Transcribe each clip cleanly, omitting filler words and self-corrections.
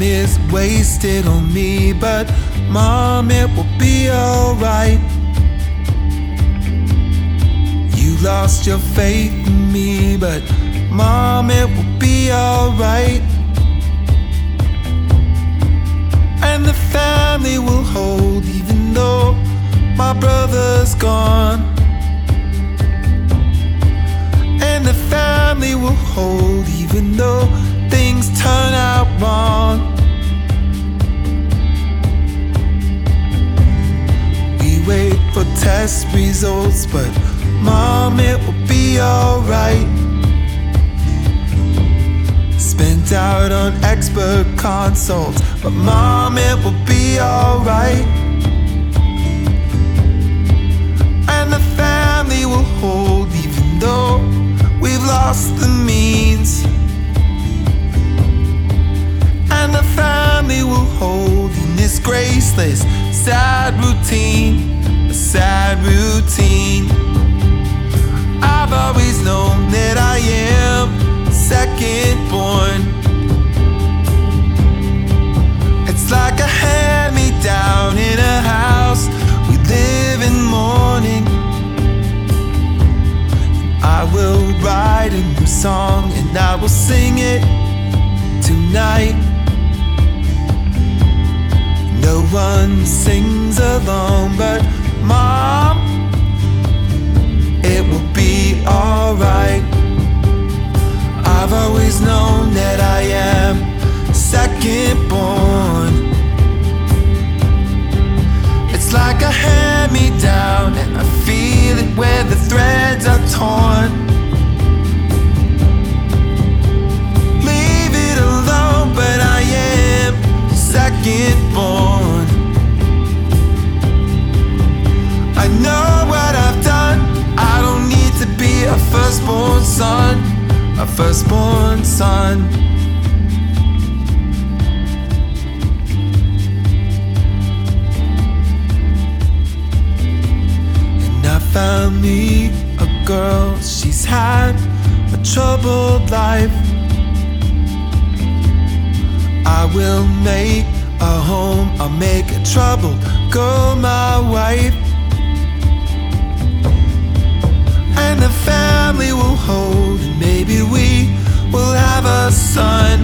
is wasted on me, but Mom, it will be alright. You lost your faith in me, but Mom, it will be alright. And the family will hold even though my brother's gone. And the family will hold even though things turn out wrong. We wait for test results, but Mom, it will be alright. Spent out on expert consults, but Mom, it will be alright. And the family will hold even though we've lost the means. And the family will hold in this graceless, sad routine, a sad routine. I've always known that I am second born. It's like a hand-me-down in a house we live in mourning. I will write a new song and I will sing it tonight. No one sings along but Mom, it will be alright. I've always known that I am second born. It's like a hand-me-down and I feel it where the threads are torn. Leave it alone, but I am second born. I know what I've done. I don't need to be a firstborn son, a firstborn son. And I found me a girl, she's had a troubled life. I will make a home, I'll make a troubled girl my wife. And the family will hold, and maybe we will have a son.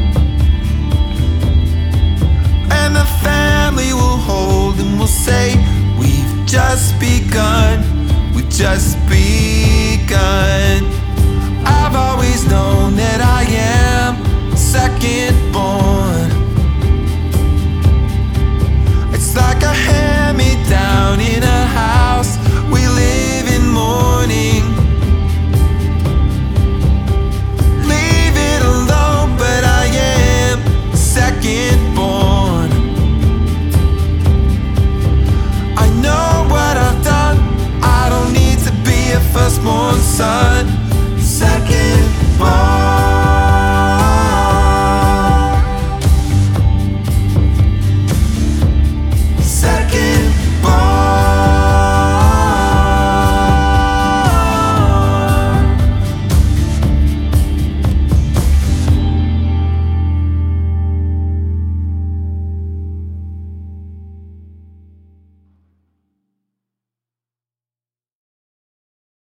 And the family will hold, and we'll say, we've just begun, we've just begun. I've always known that I am second born. It's like a hand-me-down in a house we live in mourning. Leave it alone, but I am second born. I know what I've done. I don't need to be a firstborn son, second born.